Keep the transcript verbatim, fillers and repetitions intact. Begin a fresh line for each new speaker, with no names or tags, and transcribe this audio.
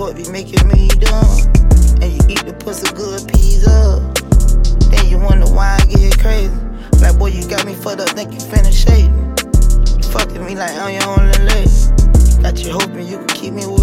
twerk be making me dumb. And you eat the pussy good peas up. Then you wonder why I get crazy. Like, boy, you got me fucked up, think you finna shade. You fucking me like I'm your only lady. Got you hoping you can keep me with